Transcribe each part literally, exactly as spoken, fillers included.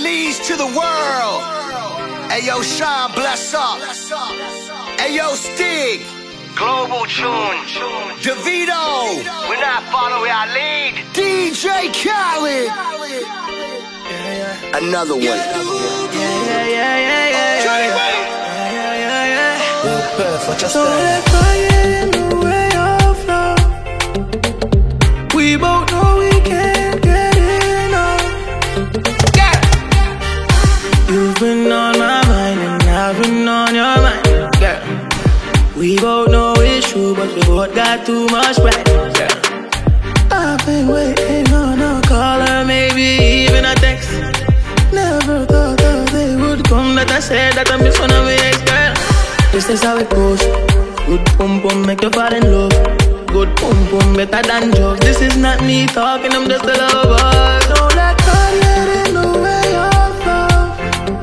Release to the world. Ayo, Sean, bless up. Ayo, Stig. Global tune. DeVito. We're not following our lead. D J Khaled. Another one. Yeah, yeah, yeah, yeah, yeah. Johnny Wayne. Yeah, yeah, yeah, yeah. Perfect, just So let fire in the way of love. We both know we can't get enough. Yeah. You've been on my mind and I've been on your mind. Yeah. We both know it's true, but we both got too much pride. Yeah. I've been waiting on a call or maybe even a text. Never thought that they would come, that I said that I miss one of my ex-girl. This is how it goes. Good pum pum make you fall in love. Good pum pum better than drugs. This is not me talking, I'm just a lover. Don't let God get in the way of love.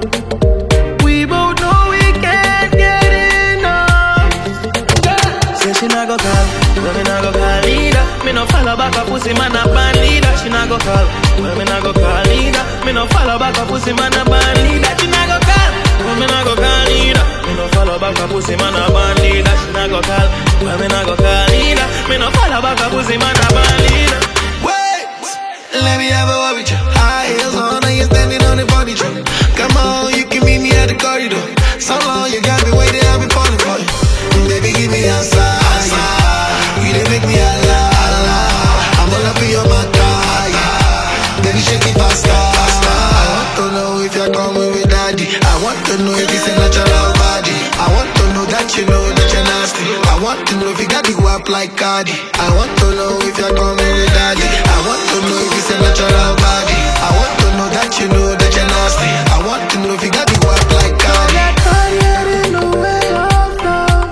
We both know we can't get enough. Say she not go call, but me not go call either. Me no follow back a pussy man a band leader. She not go call, but me not go call either. Me no follow back a pussy man a band leader. She not go call, but me not go call either. Me no follow back a pussy man a band leader. She not go call, but me not go call either. Me no follow back a pussy man a band leader. Wait, let me have a word with you. High heels on and you're standing on the furniture. Come on, you can meet me at the corridor. So long you got me waiting, I've been falling for you. Baby, give me a sign. You didn't make me a lie. I'm all up in your matter. Baby, shake it faster. I want to know if you're coming with daddy. I want to know if it's a natural body. I want to know that you know that you're nasty. I want to know if you got the wap like Cardi. I want to know if you're coming with daddy. I want to know if it's a natural body. I want to know that you know that you're nasty. I want to know if you got the wap like Cardi. Don't let God get in the way of love.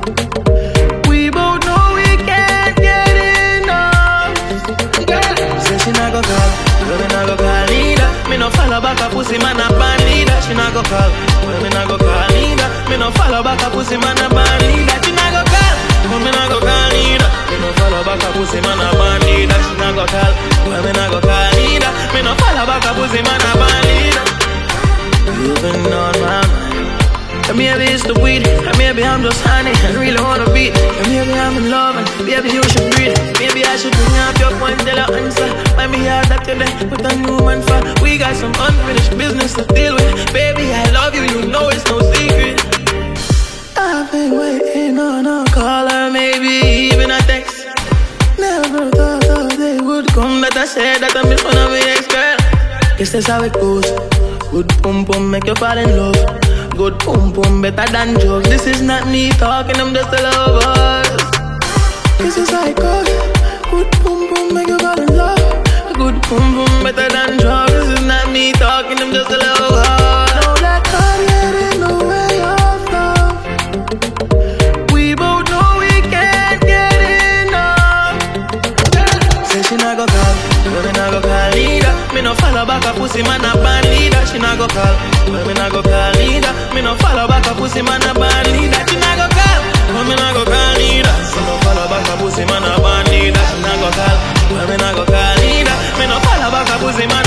We both know we can't get enough. Say she not go call, but me not go call either. Me no follow back a pussy man a band leader. She not go call, but me not go call either. Me no follow back a pussy man a band leader. She not go call, but me not go call either. Me no follow back a pussy man a band leader. She not go call, but me not go call either. Me no follow back a pussy man a band leader. You've been on my mind. And maybe it's the weed, and maybe I'm just honey and really wanna beat. And maybe I'm in love and maybe you should breathe. Maybe I should bring up your point till I answer. Might be hard that today with a new man for. We got some unfinished business to deal with. Baby, I love you, you know it's no secret. I've been waiting on a call or maybe even a text. Never thought that they would come, that I said that I miss one of my ex-girl. Guess that's how it goes. Good pum pum make you fall in love. Good pum pum better than drugs. This is not me talking, I'm just a lover. This is how it goes. Good pum pum make you fall in love. Good pum pum better than drugs. This is not me talking, I'm just a lover. Don't let God get in the way of love. We both know we can't get enough. Say she not go call, but me not go call either. Me no follow back a pussy man a band leader. She not go call, but me not go call either. Me no follow back a pussy man a band leader. She not go call, but me not go call either. Me no follow back a pussy man a band leader. She not go call, but me not go call either. Me no follow back a pussy man